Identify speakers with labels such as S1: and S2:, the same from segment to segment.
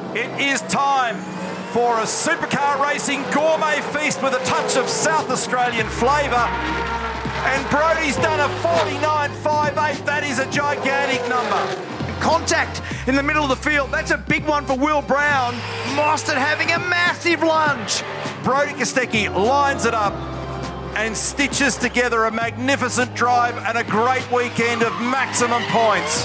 S1: It is time for a supercar racing gourmet feast with a touch of South Australian flavour. And Brody's done a 49.58. That is a gigantic number.
S2: Contact in the middle of the field. That's a big one for Will Brown. Mostert having a massive lunge.
S1: Brodie Kostecki lines it up and stitches together a magnificent drive and a great weekend of maximum points.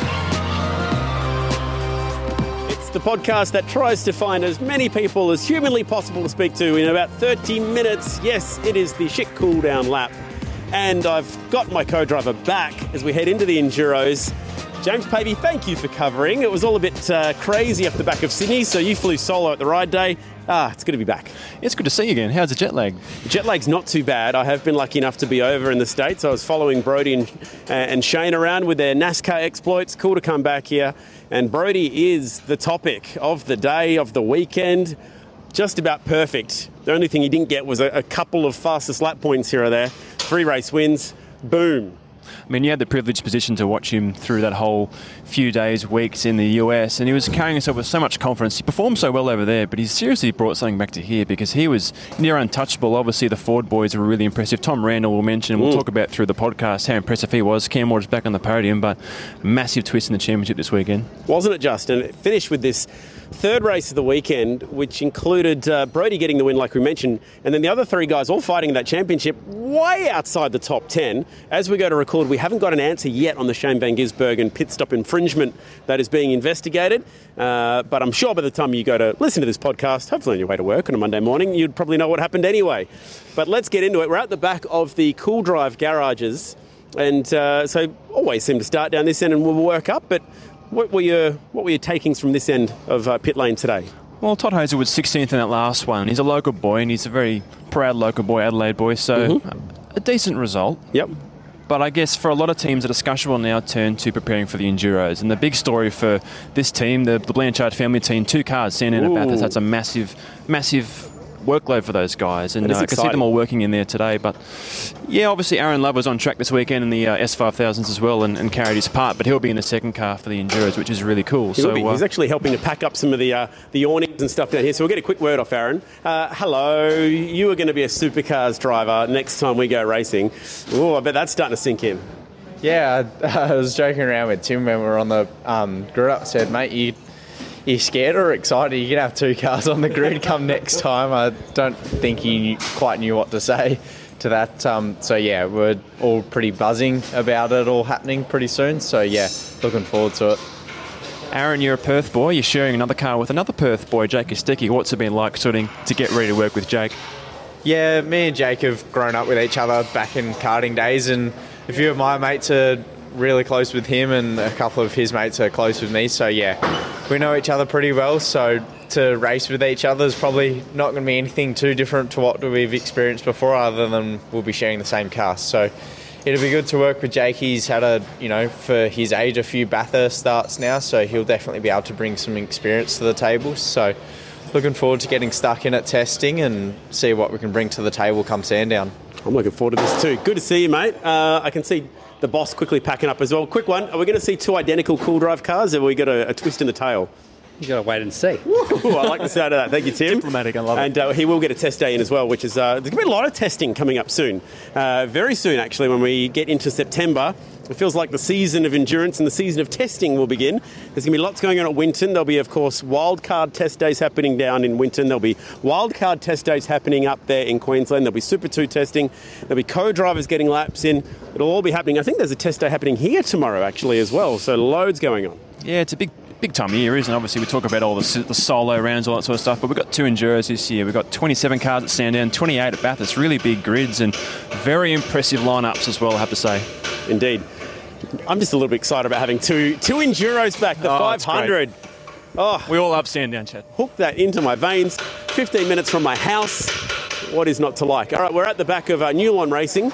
S3: It's the podcast that tries to find as many people as humanly possible to speak to in about 30 minutes. Yes, it is the shit cool down lap. And I've got my co-driver back as we head into the Enduros. James Pavey, thank you for covering. It was all a bit crazy off the back of Sydney, so you flew solo at the ride day. It's good to be back.
S4: It's good to see you again. How's the jet lag?
S3: The jet lag's not too bad. I have been lucky enough to be over in the States. I was following Brodie and Shane around with their NASCAR exploits. Cool to come back here. And Brodie is the topic of the day, of the weekend. Just about perfect. The only thing he didn't get was a couple of fastest lap points here or there. 3 race wins. Boom.
S4: I mean, you had the privileged position to watch him through that whole few days, weeks in the US, and he was carrying himself with so much confidence. He performed so well over there, but he seriously brought something back to here because he was near untouchable. Obviously, the Ford boys were really impressive. Tom Randall will mention, and we'll talk about through the podcast how impressive he was. Cam Waters back on the podium, but massive twist in the championship this weekend.
S3: Wasn't it just? And it finished with this third race of the weekend, which included Brodie getting the win, like we mentioned, and then the other 3 guys all fighting in that championship way outside the top 10. As we go to record, we haven't got an answer yet on the Shane Van Gisbergen pit stop infringement that is being investigated, but I'm sure by the time you go to listen to this podcast, hopefully on your way to work on a Monday morning, you'd probably know what happened anyway. But let's get into it. We're at the back of the Cool Drive garages, and so always seem to start down this end and we'll work up, but what were your takings from this end of pit lane today?
S4: Well, Todd Hazel was 16th in that last one. He's a local boy, and he's a very proud local boy, Adelaide boy, so a decent result.
S3: Yep.
S4: But I guess for a lot of teams, the discussion will now turn to preparing for the Enduros. And the big story for this team, the Blanchard family team, 2 cars sent in at Bathurst. That's a massive workload for those guys, and I can see them all working in there today. But yeah, obviously Aaron Love was on track this weekend in the S5000s as well and carried his part, but he'll be in the second car for the Enduros, which is really cool.
S3: He's actually helping to pack up some of the awnings and stuff down here, so we'll get a quick word off Aaron. Hello, you are going to be a supercars driver next time we go racing. Oh, I bet that's starting to sink in.
S5: Yeah, I was joking around with Tim when we were on the grid up. I said, mate, you scared or excited? You can have 2 cars on the grid come next time. I don't think he quite knew what to say to that. So yeah, we're all pretty buzzing about it all happening pretty soon. So yeah, looking forward to it.
S4: Aaron, you're a Perth boy. You're sharing another car with another Perth boy, Jake Kostecki. What's it been like to get ready to work with Jake?
S5: Yeah, me and Jake have grown up with each other back in karting days, and a few of my mates are really close with him, and a couple of his mates are close with me. So yeah, we know each other pretty well, so to race with each other is probably not going to be anything too different to what we've experienced before, other than we'll be sharing the same car. So it'll be good to work with Jake. He's had for his age, a few Bathurst starts now, so he'll definitely be able to bring some experience to the table. So looking forward to getting stuck in at testing and see what we can bring to the table come Sandown.
S3: I'm looking forward to this too. Good to see you, mate. I can see the boss quickly packing up as well. Quick one, are we going to see 2 identical Cool Drive cars, or have we got a twist in the tail?
S6: You got to wait and see.
S3: Ooh, I like the sound of that. Thank you, Tim.
S4: Diplomatic, I love it.
S3: And he will get a test day in as well, which is there's going to be a lot of testing coming up soon. Very soon, actually, when we get into September. It feels like the season of endurance and the season of testing will begin. There's going to be lots going on at Winton. There'll be, of course, wildcard test days happening down in Winton. There'll be wildcard test days happening up there in Queensland. There'll be Super 2 testing. There'll be co-drivers getting laps in. It'll all be happening. I think there's a test day happening here tomorrow, actually, as well. So loads going on.
S4: Yeah, it's a big time of year, isn't it? Obviously, we talk about all the solo rounds, all that sort of stuff, but we've got 2 Enduros this year. We've got 27 cars at Sandown, 28 at Bathurst. Really big grids and very impressive lineups as well, I have to say.
S3: Indeed. I'm just a little bit excited about having two Enduros back, the 500.
S4: Oh, we all love Sandown, Chad.
S3: Hook that into my veins. 15 minutes from my house. What is not to like? All right, we're at the back of Newlawn Racing.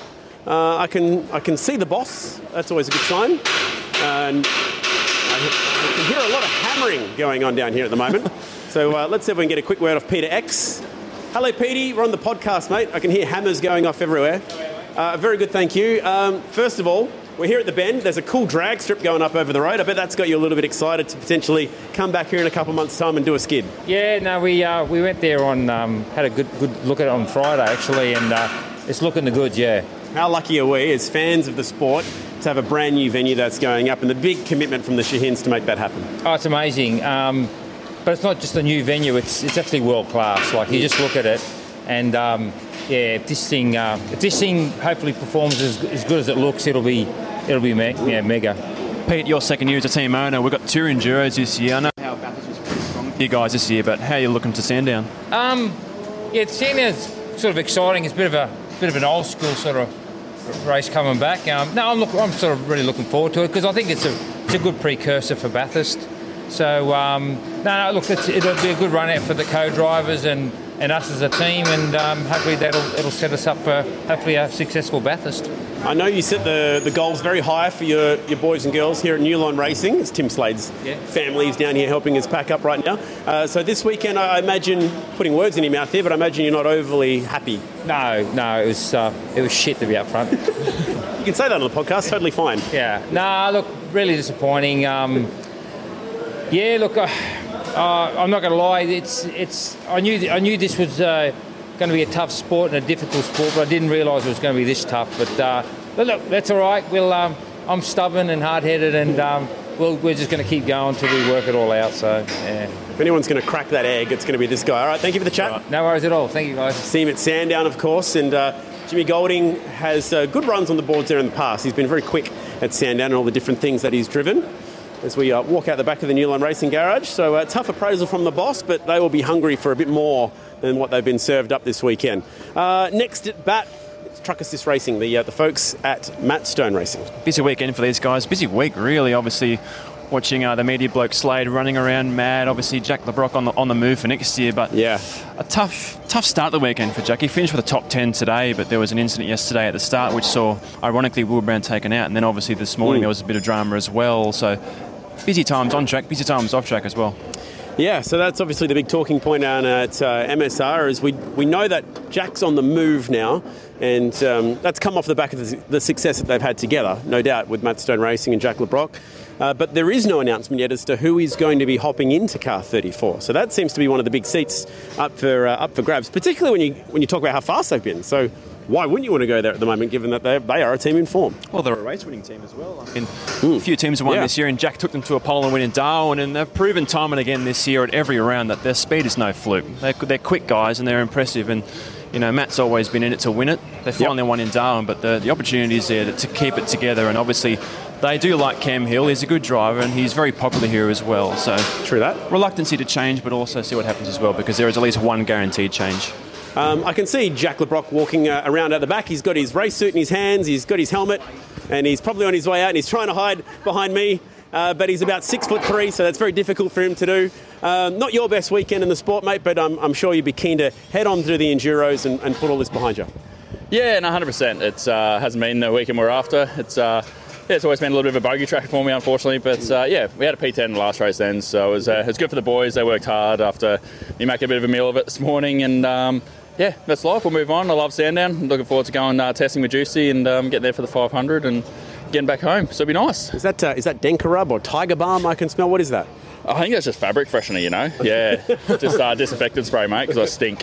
S3: I can see the boss. That's always a good sign. And I can hear a lot of hammering going on down here at the moment. So let's see if we can get a quick word off Peter X. Hello, Petey. We're on the podcast, mate. I can hear hammers going off everywhere. Very good, thank you. First of all, We're here at the Bend. There's a cool drag strip going up over the road. I bet that's got you a little bit excited to potentially come back here in a couple of months' time and do a skid.
S6: Yeah, no, we went there on had a good look at it on Friday actually, and it's looking the goods. Yeah.
S3: How lucky are we as fans of the sport to have a brand new venue that's going up, and the big commitment from the Shahins to make that happen?
S6: Oh, it's amazing. But it's not just a new venue; it's actually world class. Like, you just look at it, and if this thing hopefully performs as good as it looks, it'll be mega.
S4: Pete, your second year as a team owner. We've got 2 Enduros this year. I know how Bathurst was pretty strong for you guys this year, but how are you looking to Sandown?
S6: Sandown's sort of exciting. It's a bit of an old school sort of race coming back. I'm sort of really looking forward to it, because I think it's a good precursor for Bathurst. So look, it'll be a good run out for the co-drivers and us as a team, and hopefully it'll set us up for hopefully a successful Bathurst.
S3: I know you set the goals very high for your boys and girls here at New Line Racing. It's Tim Slade's family is down here helping us pack up right now. So this weekend, I imagine, putting words in your mouth here, but I imagine you're not overly happy.
S6: No, it was shit, to be up front.
S3: You can say that on the podcast, totally fine.
S6: Yeah. Look, really disappointing. I'm not going to lie. I knew this was going to be a tough sport and a difficult sport, but I didn't realise it was going to be this tough. But look, that's all right. I'm stubborn and hard-headed, and we're just going to keep going until we work it all out. So yeah.
S3: If anyone's going to crack that egg, it's going to be this guy. All right, thank you for the chat.
S6: Right. No worries at all. Thank you, guys.
S3: See him at Sandown, of course, and Jimmy Golding has good runs on the boards there in the past. He's been very quick at Sandown and all the different things that he's driven. As we walk out the back of the New Line Racing garage. So tough appraisal from the boss, but they will be hungry for a bit more than what they've been served up this weekend. Next at bat, it's Truck Assist Racing, the folks at Matt Stone Racing.
S4: Busy weekend for these guys. Busy week, really. Obviously, watching the media bloke Slade running around mad. Obviously, Jack LeBrock on the move for next year. But
S3: yeah,
S4: a tough start of the weekend for Jack. He finished with a top 10 today, but there was an incident yesterday at the start which saw, ironically, Will Brown taken out. And then obviously this morning there was a bit of drama as well. So busy times on track, busy times off track as well.
S3: Yeah, so that's obviously the big talking point down at MSR, is we know that Jack's on the move now, and that's come off the back of the success that they've had together, no doubt, with Matt Stone Racing and Jack LeBrock. But there is no announcement yet as to who is going to be hopping into car 34. So that seems to be one of the big seats up for grabs, particularly when you talk about how fast they've been. So why wouldn't you want to go there at the moment, given that they are a team in form?
S4: Well, they're a race-winning team as well. I mean, a few teams have won this year, and Jack took them to a pole and win in Darwin, and they've proven time and again this year at every round that their speed is no fluke. They're quick guys, and they're impressive, and Matt's always been in it to win it. They finally won in Darwin, but the opportunity is there to keep it together, and obviously they do like Cam Hill. He's a good driver, and he's very popular here as well. So
S3: true that.
S4: Reluctancy to change, but also see what happens as well, because there is at least one guaranteed change.
S3: I can see Jack LeBrock walking around at the back. He's got his race suit in his hands, he's got his helmet, and he's probably on his way out, and he's trying to hide behind me, but he's about 6'3", so that's very difficult for him to do. Not your best weekend in the sport, mate, but I'm sure you'd be keen to head on through the Enduros and put all this behind you.
S7: Yeah, no, 100%. It hasn't been the weekend we're after. It's always been a little bit of a bogey track for me, unfortunately. But we had a P10 in the last race then, so it was good for the boys. They worked hard after you make a bit of a meal of it this morning, and that's life. We'll move on. I love Sandown. Looking forward to going testing with Juicy and getting there for the 500 and getting back home. So it'll be nice.
S3: Is that Denka Rub or Tiger Balm I can smell? What is that?
S7: I think that's just fabric freshener, Yeah, just disinfectant spray, mate, because I stink.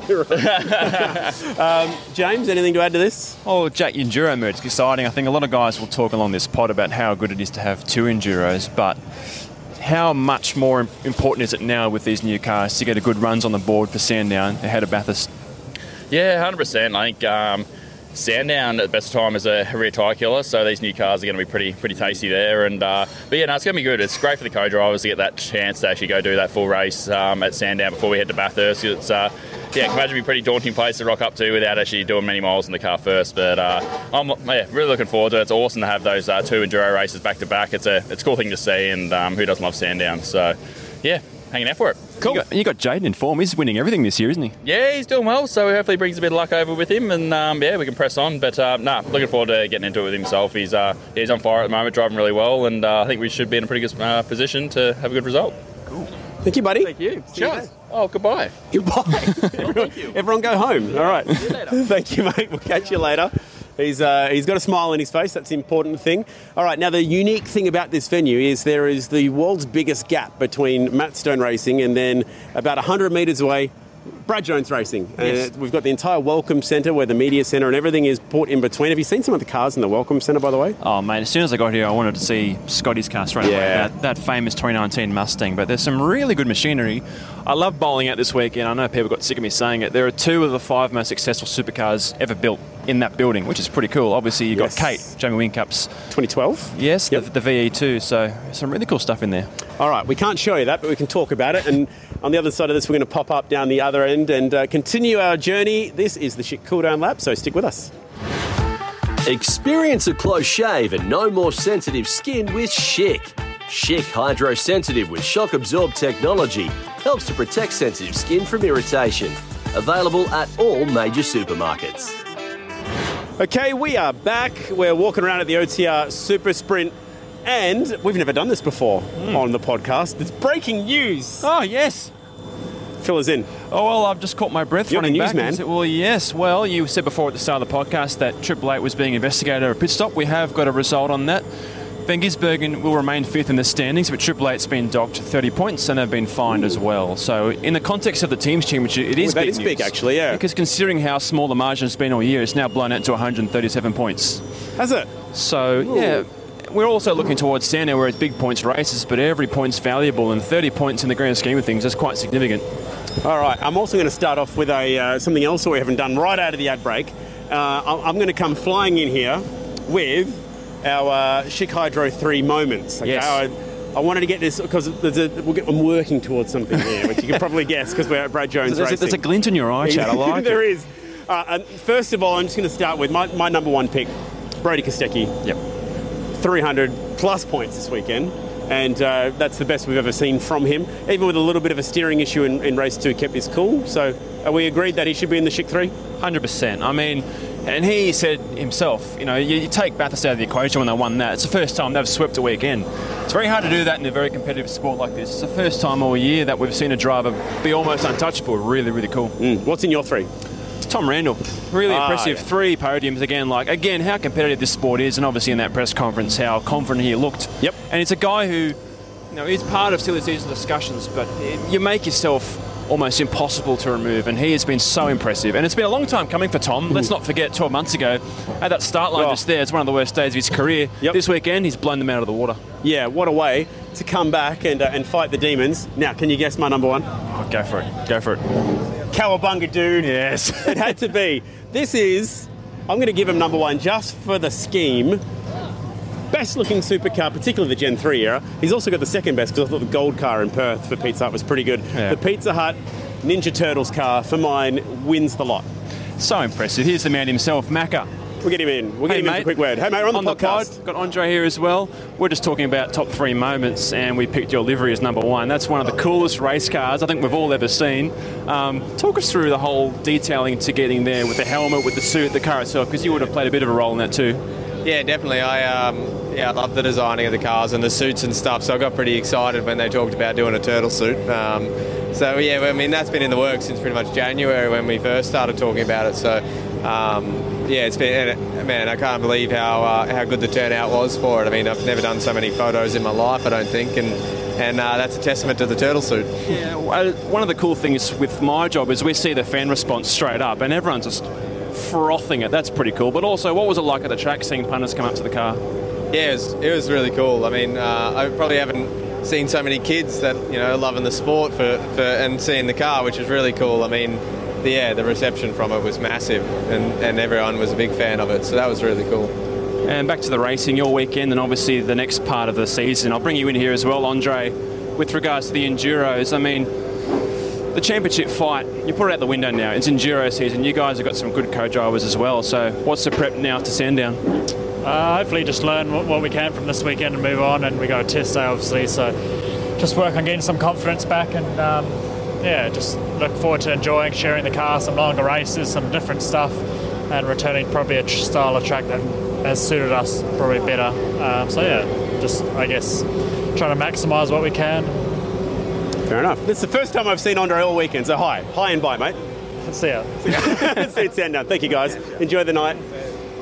S3: James, anything to add to this?
S4: Oh, Jack, Enduro merge is exciting. I think a lot of guys will talk along this pod about how good it is to have 2 Enduros, but how much more important is it now with these new cars to get a good runs on the board for Sandown ahead of Bathurst?
S7: Yeah, 100%. I think Sandown at the best of time is a rear tyre killer, so these new cars are going to be pretty tasty there. And but it's going to be good. It's great for the co-drivers to get that chance to actually go do that full race at Sandown before we head to Bathurst. It's I can imagine it'd be a pretty daunting place to rock up to without actually doing many miles in the car first. But I'm really looking forward to it. It's awesome to have those 2 enduro races back to back. It's a cool thing to see, and who doesn't love Sandown? So hanging out for it.
S4: Cool. You got Jaden in form. He's winning everything this year, isn't he?
S7: Yeah, he's doing well, so hopefully he brings a bit of luck over with him, and we can press on. But looking forward to getting into it with himself. He's on fire at the moment, driving really well, and I think we should be in a pretty good position to have a good result.
S3: Cool. Thank you, buddy.
S7: Thank you. Cheers. Oh, goodbye.
S3: Goodbye. Everyone go home. All right.
S7: See you later.
S3: Thank you, mate. We'll catch you later. He's got a smile on his face. That's the important thing. All right, now the unique thing about this venue is there is the world's biggest gap between Matt Stone Racing and then about 100 metres away, Brad Jones Racing.
S4: Yes.
S3: We've got the entire Welcome Centre where the media centre and everything is put in between. Have you seen some of the cars in the Welcome Centre, by the way?
S4: Oh, mate, as soon as I got here, I wanted to see Scotty's car straight
S3: Yeah.
S4: away. That famous 2019 Mustang. But there's some really good machinery. I love bowling out this weekend. I know people got sick of me saying it. There are 2 of the 5 most successful supercars ever built in that building, which is pretty cool. Obviously, you've got Kate, Jamie Wincup's
S3: 2012?
S4: Yes,
S3: Yep.
S4: the VE2. So some really cool stuff in there.
S3: All right, we can't show you that, but we can talk about it. And on the other side of this, we're going to pop up down the other end and continue our journey. This is the Schick Cooldown Lap, so stick with us.
S8: Experience a close shave and no more sensitive skin with Schick. Schick Hydro Sensitive with shock absorb technology helps to protect sensitive skin from irritation. Available at all major supermarkets.
S3: Okay, we are back. We're walking around at the OTR Super Sprint, and we've never done this before on the podcast. It's breaking news.
S4: Oh, yes.
S3: Fill us in.
S4: Oh, well, I've just caught my breath
S3: You're the
S4: running
S3: news
S4: back.
S3: man.
S4: And said, well, yes. Well, you said before at the start of the podcast that Triple Eight was being investigated at a pit stop. We have got a result on that. Van Gisbergen will remain 5th in the standings, but Triple Eight's been docked 30 points and they've been fined as well. So in the context of the team's championship, it is
S3: That
S4: big
S3: is
S4: news.
S3: big, actually, yeah.
S4: Because considering how small the margin has been all year, it's now blown out to 137 points.
S3: Has it?
S4: So, yeah, we're also looking towards Sandown where it's big points races, but every point's valuable, and 30 points in the grand scheme of things is quite significant.
S3: All right, I'm also going to start off with something else that we haven't done right out of the ad break. I'm going to come flying in here with our Schick Hydro 3 moments. Okay?
S4: Yes.
S3: I wanted to get this because I'm working towards something here, which you can probably guess because we're at Brad Jones Racing.
S4: There's a glint in your eye, Chad. I like
S3: There
S4: it.
S3: is. And first of all, I'm just going to start with my number one pick, Brody Kostecki.
S4: Yep.
S3: 300 plus points this weekend. And that's the best we've ever seen from him. Even with a little bit of a steering issue in race 2, kept his cool. So are we agreed that he should be in the Schick 3?
S4: 100%. I mean, and he said himself, you take Bathurst out of the equation when they won that. It's the first time they've swept a weekend. It's very hard to do that in a very competitive sport like this. It's the first time all year that we've seen a driver be almost untouchable. Really, really cool.
S3: What's in your 3?
S4: It's Tom Randall. Really impressive.
S3: Yeah.
S4: 3 podiums again, how competitive this sport is, and obviously in that press conference, how confident he looked.
S3: Yep.
S4: And it's a guy who, is part of silly season discussions, but you make yourself almost impossible to remove, and he has been so impressive. And it's been a long time coming for Tom. Let's not forget 12 months ago, at that start line just there, it's one of the worst days of his career.
S3: Yep.
S4: This weekend, he's blown them out of the water.
S3: Yeah, what a way to come back and fight the demons. Now, can you guess my number 1?
S4: Oh, go for it. Go for it.
S3: Cowabunga, dude.
S4: Yes.
S3: It had to be. I'm going to give him number 1 just for the scheme. Best looking supercar, particularly the Gen 3 era. He's also got the second best because I thought the gold car in Perth for Pizza Hut was pretty good.
S4: Yeah.
S3: The Pizza Hut Ninja Turtles car for mine wins the lot.
S4: So impressive. Here's the man himself, Macca.
S3: We'll get him in. We'll get him in for a quick word. Hey, mate, we're on the podcast.
S4: pod. Got Andre here as well. We're just talking about top 3 moments, and we picked your livery as number 1. That's one of the coolest race cars I think we've all ever seen. Talk us through the whole detailing to getting there with the helmet, with the suit, the car itself, because you would have played a bit of a role in that too.
S9: Yeah, definitely. I love the designing of the cars and the suits and stuff, so I got pretty excited when they talked about doing a turtle suit. That's been in the works since pretty much January when we first started talking about it. So, it's been, man, I can't believe how good the turnout was for it. I mean, I've never done so many photos in my life, I don't think, and that's a testament to the turtle suit.
S4: Yeah, one of the cool things with my job is we see the fan response straight up, and everyone's just frothing it. That's pretty cool. But also, what was it like at the track seeing punters come up to the car?
S9: Yeah, it was really cool. I mean, I probably haven't seen so many kids that loving the sport for and seeing the car, which is really cool. I mean, the reception from it was massive, and everyone was a big fan of it. So that was really cool.
S4: And back to the racing, your weekend, and obviously the next part of the season. I'll bring you in here as well, Andre, with regards to the Enduros. I mean, the championship fight, you put it out the window now. It's Enduro season. You guys have got some good co-drivers as well. So what's the prep now to Sandown?
S10: Hopefully just learn what we can from this weekend and move on, and we got a test day obviously, so just work on getting some confidence back, and just look forward to enjoying sharing the car, some longer races, some different stuff, and returning probably a style of track that has suited us probably better. Just I guess trying to maximise what we can.
S3: Fair enough. This is the first time I've seen Andre all weekend, so hi and bye, mate.
S10: See ya.
S3: See you at Sandown. Thank you, guys. Enjoy the night.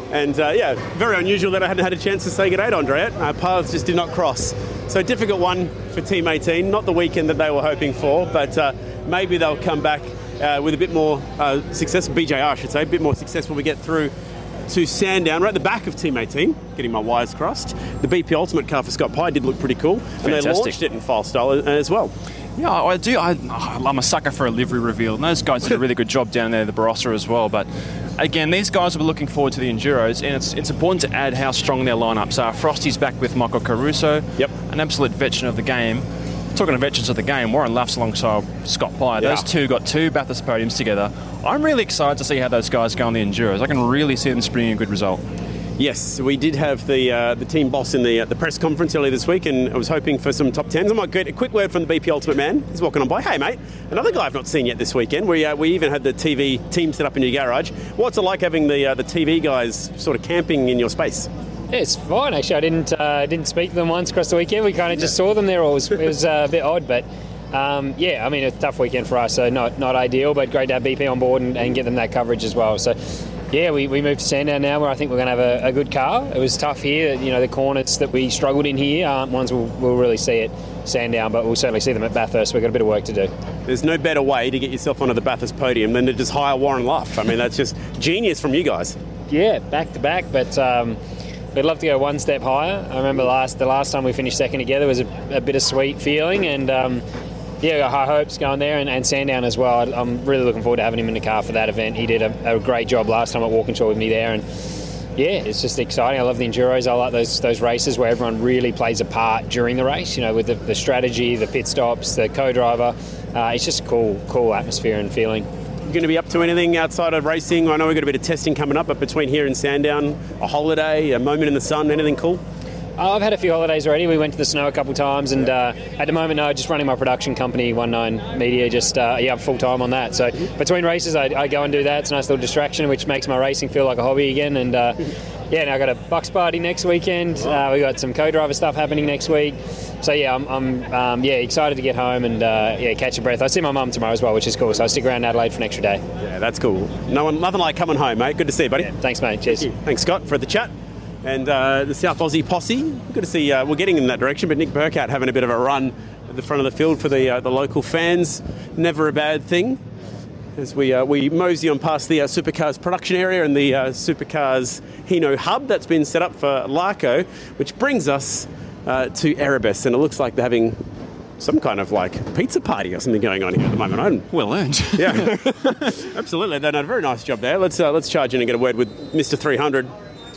S3: And very unusual that I hadn't had a chance to say good day to Andrea. Our paths just did not cross. So difficult one for Team 18. Not the weekend that they were hoping for, but maybe they'll come back with a bit more success. BJR, I should say, a bit more success when we get through to Sandown. We're at the back of Team 18, getting my wires crossed. The BP Ultimate car for Scott Pye did look pretty cool.
S4: Fantastic.
S3: And they launched it in file style as well.
S4: Yeah, I do. I'm a sucker for a livery reveal, and those guys did a really good job down there, the Barossa as well. But again, these guys were looking forward to the Enduros, and it's important to add how strong their lineups are. Frosty's back with Michael Caruso, an absolute veteran of the game. Talking of veterans of the game, Warren Luff's alongside Scott Pye. Those two got 2 Bathurst podiums together. I'm really excited to see how those guys go on the Enduros. I can really see them springing a good result.
S3: Yes, we did have the team boss in the press conference earlier this week, and I was hoping for some top 10s. I might get a quick word from the BP Ultimate man. He's walking on by. Hey, mate, another guy I've not seen yet this weekend. We even had the TV team set up in your garage. What's it like having the TV guys sort of camping in your space?
S11: Yeah, it's fine actually. I didn't speak to them once across the weekend. We kind of just saw them there. It was a bit odd, but I mean, it's a tough weekend for us, so not ideal, but great to have BP on board and get them that coverage as well. So. Yeah, we moved to Sandown now, where I think we're going to have a good car. It was tough here. The corners that we struggled in here aren't ones we'll really see at Sandown, but we'll certainly see them at Bathurst. We've got a bit of work to do.
S3: There's no better way to get yourself onto the Bathurst podium than to just hire Warren Luff. I mean, that's just genius from you guys.
S11: Yeah, back to back, but we'd love to go one step higher. I remember the last time we finished second together was a bittersweet feeling, and we got high hopes going there, and Sandown as well. I'm really looking forward to having him in the car for that event. He did a great job last time at Walkinshaw with me there, and it's just exciting. I love the Enduros. I like those races where everyone really plays a part during the race, with the strategy, the pit stops, the co-driver. It's just a cool atmosphere and feeling.
S3: You going to be up to anything outside of racing? I know we've got a bit of testing coming up, but between here and Sandown, a holiday, a moment in the sun, anything cool?
S11: I've had a few holidays already. We went to the snow a couple of times, and at the moment, no, just running my production company, 19 Media, just I'm full time on that. So between races, I go and do that. It's a nice little distraction, which makes my racing feel like a hobby again. And now I got a Bucks party next weekend. We got some co-driver stuff happening next week. So I'm excited to get home and catch a breath. I see my mum tomorrow as well, which is cool. So I stick around in Adelaide for an extra day.
S3: Yeah, that's cool. Nothing like coming home, mate. Good to see you, buddy.
S11: Yeah, thanks, mate. Cheers.
S3: Thanks, Scott, for the chat. And the South Aussie posse, good to see we're getting in that direction, but Nick Burkhardt having a bit of a run at the front of the field for the local fans. Never a bad thing. As we mosey on past the Supercars production area and the Supercars Hino hub that's been set up for Larko, which brings us to Erebus, and it looks like they're having some kind of pizza party or something going on here at the moment.
S4: Well earned.
S3: Yeah, absolutely. They've done a very nice job there. Let's charge in and get a word with Mr. 300.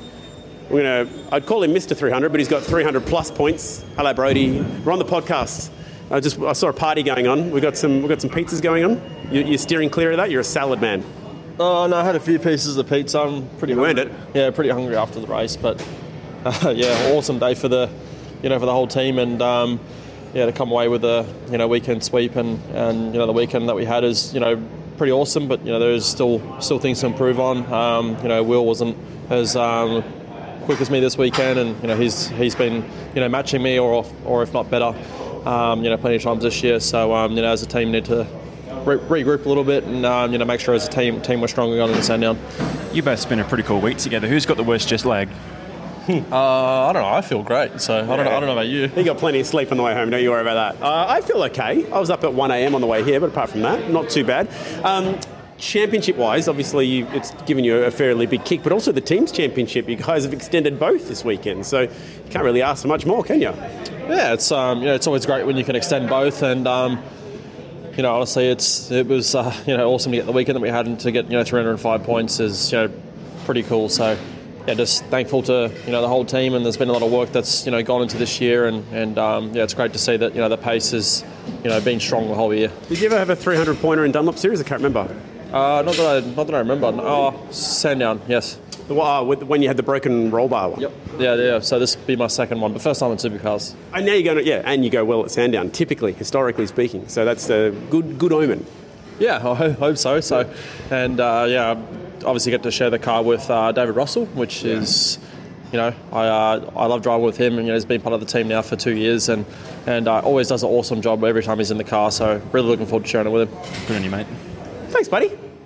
S3: I'd call him Mr. 300, but he's got 300 plus points. Hello, Brody. We're on the podcast. I saw a party going on. We've got some pizzas going on. You're steering clear of that? You're a salad man.
S12: Oh, no, I had a few pieces of pizza. I'm pretty hungry.
S3: You earned it.
S12: Yeah, pretty hungry after the race, but awesome day for the whole team, and to come away with a weekend sweep and the weekend that we had is pretty awesome, but there's still things to improve on. Will wasn't as quick as me this weekend, and he's been matching me or if not better plenty of times this year. So as a team need to regroup a little bit and make sure as a team we're stronger going into Sandown.
S4: You both spent a pretty cool week together. Who's got the worst jet lag?
S12: I don't know. I feel great. So I don't know about you.
S3: You got plenty of sleep on the way home. Don't you worry about that. I feel okay. I was up at 1 a.m. on the way here, but apart from that, not too bad. Championship-wise, obviously, it's given you a fairly big kick, but also the team's championship. You guys have extended both this weekend, so you can't really ask for much more, can you?
S12: Yeah, it's it's always great when you can extend both, and honestly, it was awesome to get the weekend that we had, and to get 305 points is pretty cool. So just thankful to the whole team, and there's been a lot of work that's gone into this year, and it's great to see that the pace has been strong the whole year.
S3: Did you ever have a 300 pointer in Dunlop Series? I can't remember.
S12: Not that I remember. Oh, Sandown, yes.
S3: When you had the broken roll bar one.
S12: Yep. Yeah. So this will be my second one, but first time in Supercars.
S3: And now you're going and you go well at Sandown, typically, historically speaking. So that's a good omen.
S12: Yeah, I hope so. So, and obviously get to share the car with David Russell, which is, I love driving with him, and he's been part of the team now for 2 years, and always does an awesome job every time he's in the car. So really looking forward to sharing it with him.
S4: Good on you, mate.
S3: Thanks, buddy.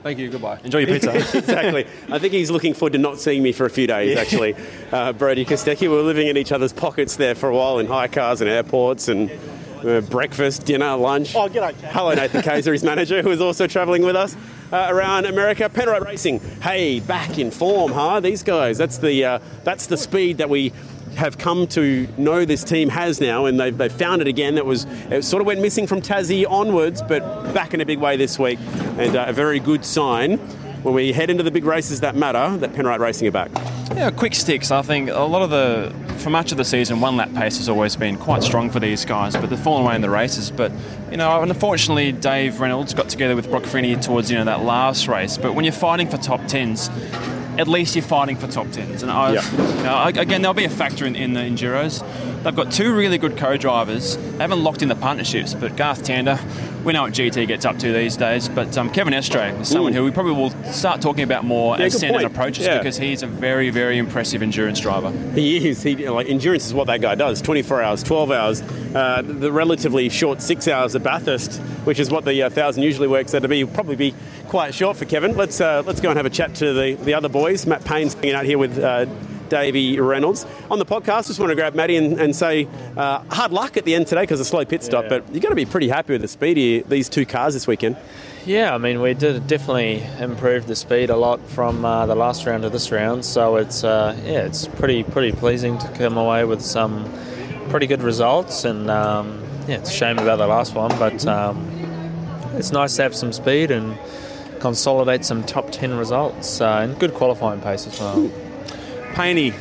S12: Thank you. Goodbye.
S4: Enjoy your pizza.
S3: Exactly. I think he's looking forward to not seeing me for a few days, actually. Brodie Kostecki, we were living in each other's pockets there for a while in hire cars and airports and breakfast, dinner, lunch.
S13: Oh, g'day, Jack.
S3: Hello, Nathan Kaiser, his manager, who is also travelling with us around America. Penrite Racing, hey, back in form, huh? These guys, that's the speed that we have come to know this team has now, and they've found it again. It sort of went missing from Tassie onwards, but back in a big way this week, and a very good sign when we head into the big races that matter, that Penrite Racing are back.
S4: Yeah, quick sticks. I think for much of the season, one lap pace has always been quite strong for these guys, but they've fallen away in the races. But, unfortunately, Dave Reynolds got together with Brock Finney towards, that last race. But when you're fighting for top 10s, at least you're fighting for top 10s. And again, there'll be a factor in the Enduros. They've got two really good co-drivers. They haven't locked in the partnerships, but Garth Tander, we know what GT gets up to these days, but Kevin Estre is someone who we probably will start talking about more as Sandown approaches, because he's a very, very impressive endurance driver.
S3: He is. Endurance is what that guy does. 24 hours, 12 hours, the relatively short 6 hours at Bathurst, which is what the 1,000 usually works out to be, probably be quite short for Kevin. Let's go and have a chat to the other boys. Matt Payne's hanging out here with Davey Reynolds. On the podcast, just want to grab Matty and say hard luck at the end today because of a slow pit stop, but you've got to be pretty happy with the speed of these two cars this weekend.
S14: Yeah, I mean, we did definitely improve the speed a lot from the last round to this round, so it's pretty pleasing to come away with some pretty good results, and it's a shame about the last one, but it's nice to have some speed and consolidate some top 10 results and good qualifying pace as well.
S4: Paney,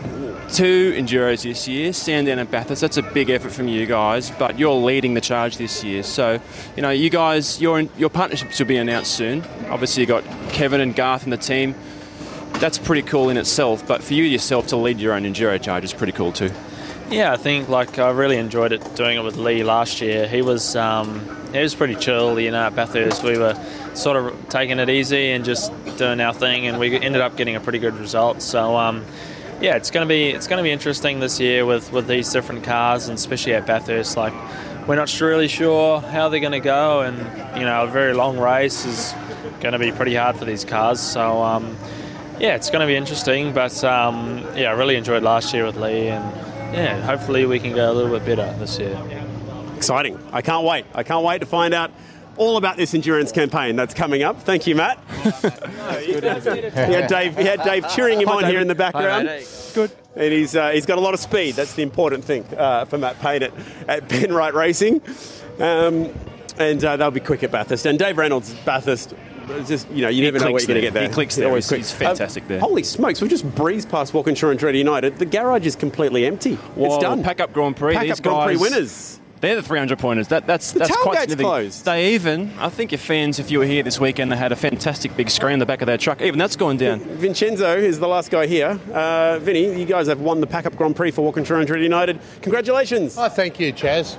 S4: 2 Enduros this year, Sandown and Bathurst. That's a big effort from you guys, but you're leading the charge this year. So, you guys, your partnerships will be announced soon. Obviously, you've got Kevin and Garth in the team. That's pretty cool in itself, but for you yourself to lead your own Enduro charge is pretty cool too.
S14: Yeah, I think I really enjoyed it doing it with Lee last year. He was pretty chill, at Bathurst. We were sort of taking it easy and just doing our thing, and we ended up getting a pretty good result. So it's going to be interesting this year with these different cars, and especially at Bathurst. We're not really sure how they're going to go, and a very long race is going to be pretty hard for these cars. So it's going to be interesting. But I really enjoyed last year with Lee, and hopefully we can go a little bit better this year.
S3: Exciting! I can't wait to find out all about this endurance campaign that's coming up. Thank you, Matt. He had Dave cheering him on here in the background.
S4: Good.
S3: And he's got a lot of speed. That's the important thing for Matt Payne at Penrite Racing. And they'll be quick at Bathurst. And Dave Reynolds, Bathurst, just, you never know what you're going to get there.
S4: He clicks there. He's fantastic there.
S3: Holy smokes, we've just breezed past Walkinshaw and Andretti United. The garage is completely empty.
S4: Well,
S3: it's done.
S4: Pack Up Grand Prix.
S3: Pack
S4: These
S3: Up Grand Prix
S4: guys,
S3: winners.
S4: They're the 300 pointers. That's quite significant.
S3: Closed.
S4: They even, I think your fans, if you were here this weekend, they had a fantastic big screen in the back of their truck. Even that's gone down.
S3: Vincenzo is the last guy here. Vinny, you guys have won the Pack Up Grand Prix for Walkinshaw and Andretti United. Congratulations.
S13: Oh, thank you, Chaz.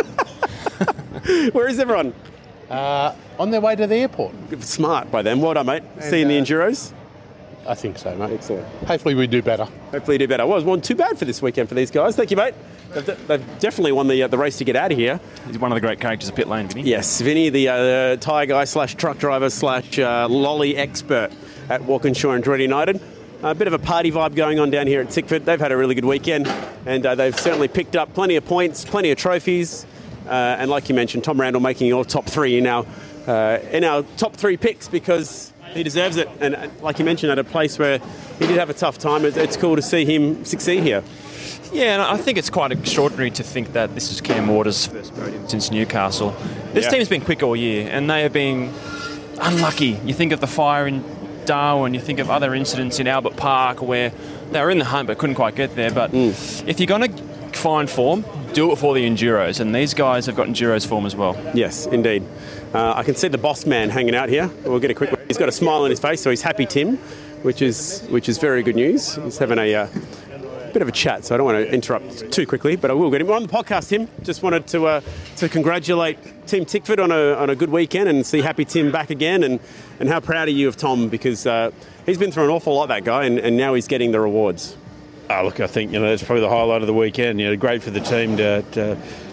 S3: Where is everyone?
S13: On their way to the airport.
S3: Smart by them. Well done, mate. Seeing the Enduros?
S13: I think so, mate.
S3: Excellent.
S13: Hopefully we do better.
S3: Well, it wasn't too bad for this weekend for these guys. Thank you, mate. They've definitely won the race to get out of here.
S4: He's one of the great characters of pit lane, Vinny.
S3: Yes, Vinny, the tyre guy / truck driver / lolly expert at Walkinshaw and Andretti United. A bit of a party vibe going on down here at Tickford. They've had a really good weekend, and they've certainly picked up plenty of points, plenty of trophies, and like you mentioned, Tom Randall making your top 3 in our top 3 picks because he deserves it. And like you mentioned, at a place where he did have a tough time, it's cool to see him succeed here.
S4: Yeah, and I think it's quite extraordinary to think that this is Cam Waters' first podium since Newcastle. This team's been quick all year, and they have been unlucky. You think of the fire in Darwin, you think of other incidents in Albert Park where they were in the hunt but couldn't quite get there. But if you're going to find form, do it for the Enduros, and these guys have got Enduros form as well.
S3: Yes, indeed. I can see the boss man hanging out here. We'll get a quick. He's got a smile on his face, so he's happy Tim, which is very good news. He's having a bit of a chat, so I don't want to interrupt too quickly, but I will get him on the podcast. Tim, just wanted to congratulate Team Tickford on a good weekend and see happy Tim back again, and how proud are you of Tom, because he's been through an awful lot, that guy, and now he's getting the rewards.
S15: Look, I think that's probably the highlight of the weekend. Great for the team to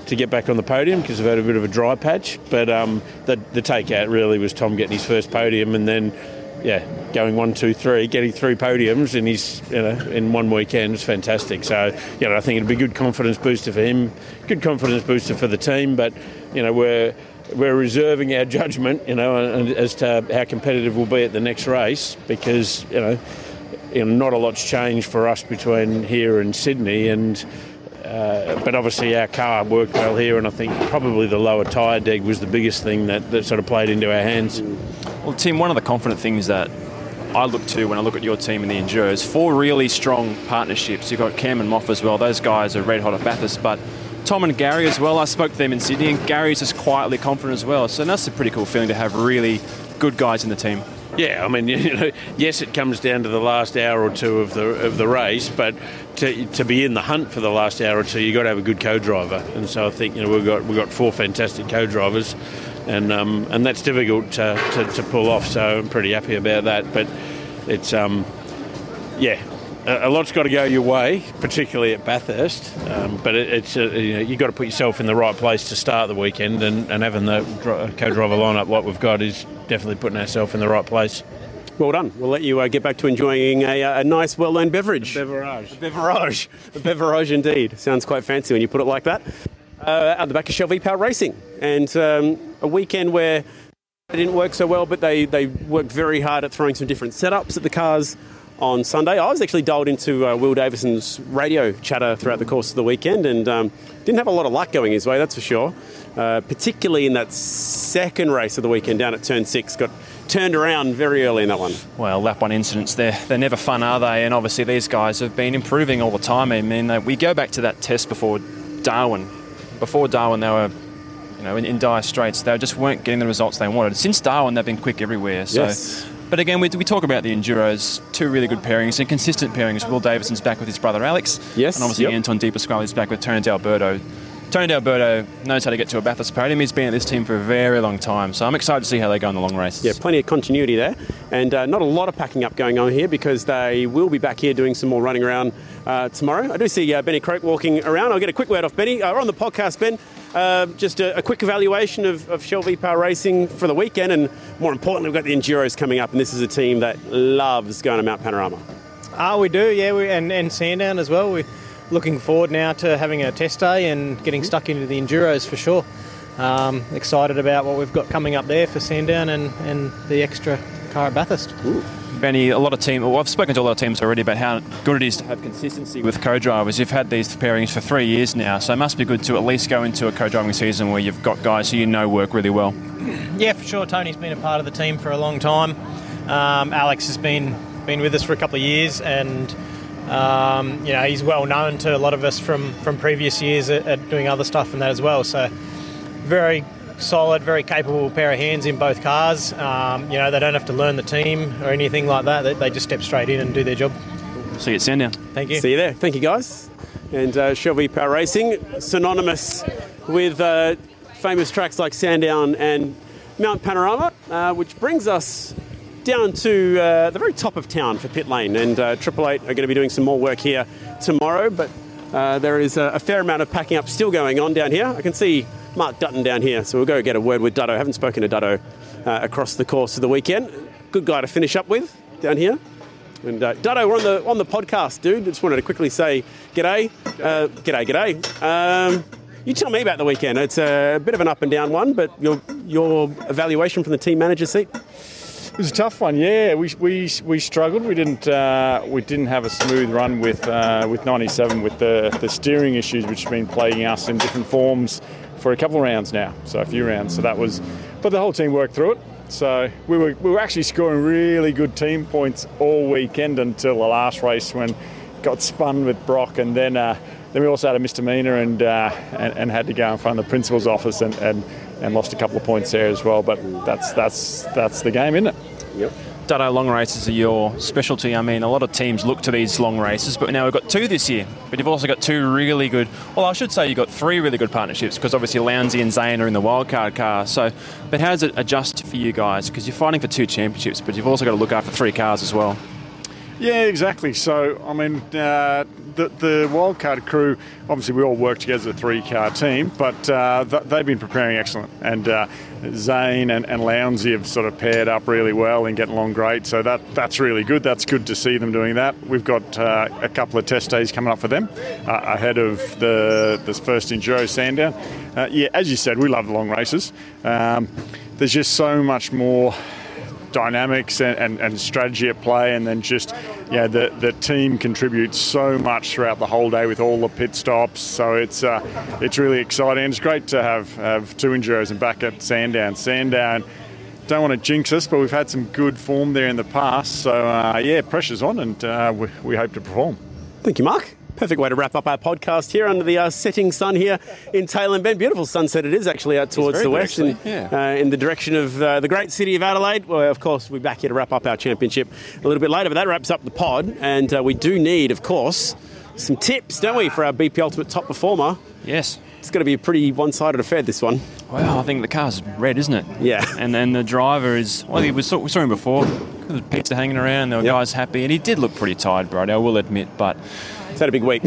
S15: to get back on the podium because they've had a bit of a dry patch. But the takeout really was Tom getting his first podium and then, going 1, 2, 3, getting 3 podiums in one weekend was fantastic. So, I think it'd be a good confidence booster for him, good confidence booster for the team. But, we're reserving our judgment, as to how competitive we'll be at the next race because, not a lot's changed for us between here and Sydney, but obviously our car worked well here, and I think probably the lower tyre deg was the biggest thing that sort of played into our hands.
S4: Well, Tim, one of the confident things that I look to when I look at your team in the Enduros, 4 really strong partnerships. You've got Cam and Moff as well. Those guys are red hot at Bathurst, but Tom and Gary as well. I spoke to them in Sydney, and Gary's just quietly confident as well. So that's a pretty cool feeling to have really good guys in the team.
S15: Yeah, I mean, yes, it comes down to the last hour or two of the race, but to be in the hunt for the last hour or two, you've got to have a good co-driver. And so I think we've got 4 fantastic co-drivers, and that's difficult to pull off. So I'm pretty happy about that. But it's a lot's got to go your way, particularly at Bathurst. But you've got to put yourself in the right place to start the weekend, and having the co-driver lineup like we've got is definitely putting ourselves in the right place.
S3: Well done. We'll let you get back to enjoying a nice, well-earned beverage.
S15: A beverage.
S3: A beverage indeed. Sounds quite fancy when you put it like that. Out the back of Shell V-Power Racing. And a weekend where it didn't work so well, but they worked very hard at throwing some different setups at the cars on Sunday. I was actually dialed into Will Davison's radio chatter throughout the course of the weekend and didn't have a lot of luck going his way, that's for sure. Particularly in that second race of the weekend down at Turn 6. Got turned around very early in that one.
S4: Well, lap 1 incidents, they're never fun, are they? And obviously these guys have been improving all the time. I mean, we go back to that test before Darwin. Before Darwin, they were in dire straits. They just weren't getting the results they wanted. Since Darwin, they've been quick everywhere. So.
S3: Yes.
S4: But again, we talk about the Enduros, 2 really good pairings and consistent pairings. Will Davison's back with his brother Alex.
S3: Yes.
S4: And obviously Anton De Pasquale is back with Tony D'Alberto. Tony D'Alberto knows how to get to a Bathurst podium. He's been at this team for a very long time. So I'm excited to see how they go in the long races.
S3: Yeah, plenty of continuity there. And not a lot of packing up going on here because they will be back here doing some more running around tomorrow. I do see Benny Croak walking around. I'll get a quick word off Benny. We're on the podcast, Ben. Just a quick evaluation of Shell V-Power Racing for the weekend, and more importantly, we've got the Enduros coming up, and this is a team that loves going to Mount Panorama.
S16: We do, yeah, and Sandown as well. We're looking forward now to having a test day and getting stuck into the Enduros for sure. Excited about what we've got coming up there for Sandown and the extra car at Bathurst.
S4: Ooh. Benny, I've spoken to a lot of teams already about how good it is to have consistency with co-drivers. You've had these pairings for 3 years now, so it must be good to at least go into a co-driving season where you've got guys who work really well.
S16: Yeah, for sure. Tony's been a part of the team for a long time. Alex has been with us for a couple of years, and he's well known to a lot of us from previous years at doing other stuff and that as well. So very solid, very capable pair of hands in both cars. They don't have to learn the team or anything like that. They just step straight in and do their job.
S4: See you at Sandown.
S16: Thank you.
S3: See you there. Thank you, guys. And Shell V-Power Racing, synonymous with famous tracks like Sandown and Mount Panorama, which brings us down to the very top of town for pit lane. And Triple Eight are going to be doing some more work here tomorrow, but there is a fair amount of packing up still going on down here. I can see Mark Dutton down here, so we'll go get a word with Dutto. I haven't spoken to Dutto across the course of the weekend. Good guy to finish up with down here. And Dutto, we're on the podcast, dude. Just wanted to quickly say g'day. G'day. You tell me about the weekend. It's a bit of an up and down one, but your evaluation from the team manager seat.
S17: It was a tough one, yeah. We struggled. We didn't have a smooth run with 97 with the steering issues, which have been plaguing us in different forms for a couple of rounds now, so a few rounds. So that was, but the whole team worked through it. So we were actually scoring really good team points all weekend until the last race when got spun with Brock, and then we also had a misdemeanor and had to go in front of the principal's office and lost a couple of points there as well. But that's the game, isn't it?
S3: Yep.
S4: Dutto, long races are your specialty. I mean, a lot of teams look to these long races, but now we've got 2 this year. But you've also got 2 really good, well, I should say you've got 3 really good partnerships, because obviously Lounsey and Zane are in the wildcard car. So, but how does it adjust for you guys? Because you're fighting for 2 championships, but you've also got to look after 3 cars as well.
S17: Yeah, exactly. So, I mean, the wildcard crew, obviously we all work together as a 3-car team, but they've been preparing excellent. And Zane and Lownsy have sort of paired up really well and getting along great. So that's really good. That's good to see them doing that. We've got a couple of test days coming up for them ahead of this first Enduro Sandown. Yeah, as you said, we love the long races. There's just so much more dynamics and strategy at play, and then just the team contributes so much throughout the whole day with all the pit stops. So it's really exciting. It's great to have 2 Enduros and back at Sandown. Sandown, don't want to jinx us, but we've had some good form there in the past. So pressure's on, and we hope to perform.
S3: Thank you, Mark. Perfect way to wrap up our podcast here under the setting sun here in Tailem Bend. Beautiful sunset it is actually out towards the west in the direction of the great city of Adelaide. Well, of course, we're back here to wrap up our championship a little bit later, but that wraps up the pod. And we do need, of course, some tips, don't we, for our BP Ultimate Top Performer?
S4: Yes.
S3: It's going to be a pretty one-sided affair, this one.
S4: Well, I think the car's red, isn't it?
S3: Yeah.
S4: And then the driver is... Well, we saw him before. There was pizza hanging around. There were guys happy. And he did look pretty tired, Brody, I will admit. But...
S3: He's had a big week.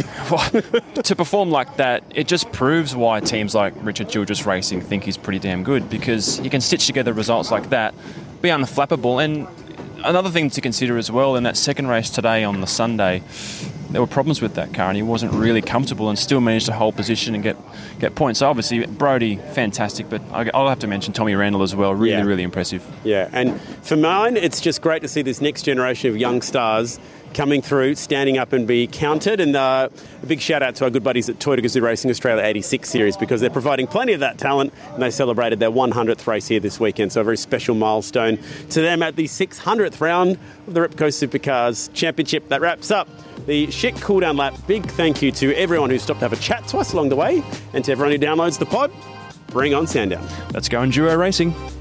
S4: To perform like that, it just proves why teams like Richard Childress Racing think he's pretty damn good, because you can stitch together results like that, be unflappable. And another thing to consider as well, in that second race today on the Sunday, there were problems with that car and he wasn't really comfortable and still managed to hold position and get points. So obviously Brody, fantastic, but I'll have to mention Tommy Randall as well. Really impressive.
S3: Yeah, and for mine, it's just great to see this next generation of young stars coming through, standing up and be counted. And a big shout out to our good buddies at Toyota Gazoo Racing Australia 86 Series, because they're providing plenty of that talent, and they celebrated their 100th race here this weekend. So a very special milestone to them at the 600th round of the Repco Supercars Championship. That wraps up the Schick Cooldown Lap. Big thank you to everyone who stopped to have a chat to us along the way, and to everyone who downloads the pod. Bring on Sandown.
S4: Let's go Enduro Racing.